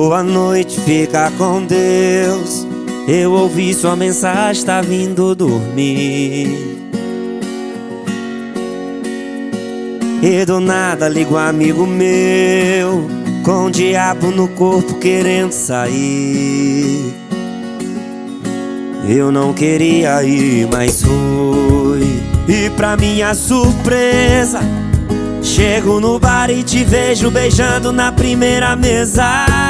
Boa noite, fica com Deus. Eu ouvi sua mensagem, tá vindo dormir. E do nada liga um amigo meu, com o diabo no corpo querendo sair. Eu não queria ir, mas fui. E pra minha surpresa, chego no bar e te vejo beijando na primeira mesa.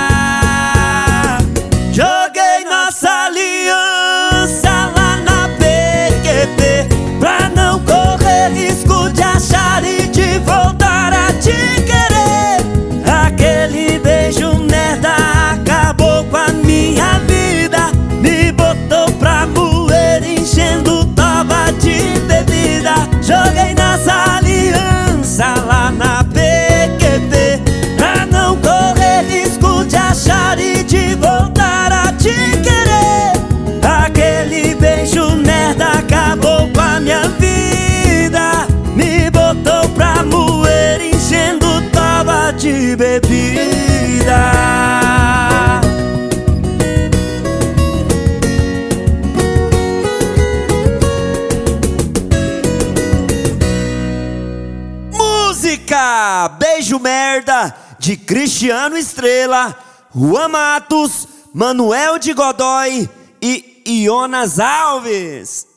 Joguei nossa aliança lá na PQP, pra não correr risco de achar e de voltar a te querer. Aquele beijo merda acabou com a minha vida, me botou pra moer enchendo toba de bebida. Joguei nossa aliança lá na PQP, pra não correr risco de achar e de voltar a te querer. Aquele beijo merda acabou com a minha vida, me botou pra moer enchendo toba de bebida. Música Beijo Merda, de Cristiano Estrela, Juan Matos, Manuel de Godoy e Jonas Alves.